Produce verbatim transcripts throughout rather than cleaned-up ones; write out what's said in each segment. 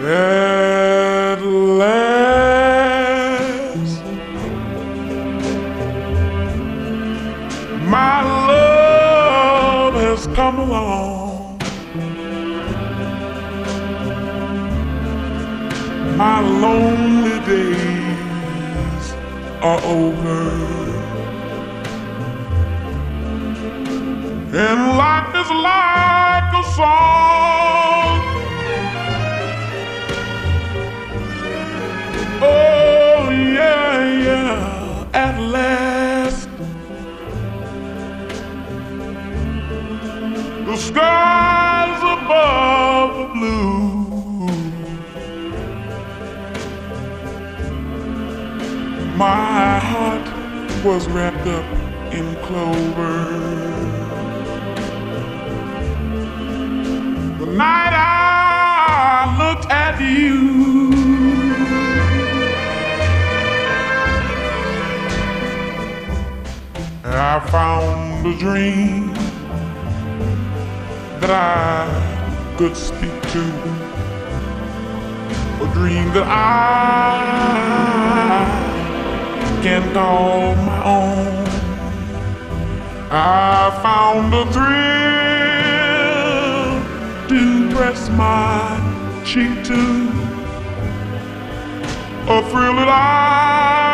At last, my love has come along. My lonely days are over, and life is like a song. Oh yeah, yeah, at last the skies above are blue. My heart was wrapped up in clover the night I looked at you. I found a dream that I could speak to, a dream that I can call my own. I found a thrill to press my cheek to, a thrill that I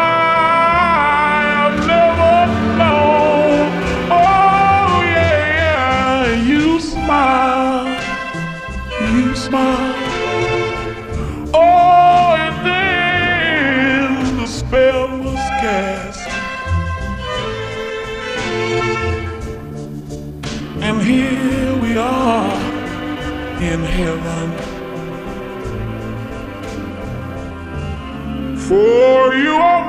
smile. Oh, and then the spell was cast, and here we are in heaven. For you are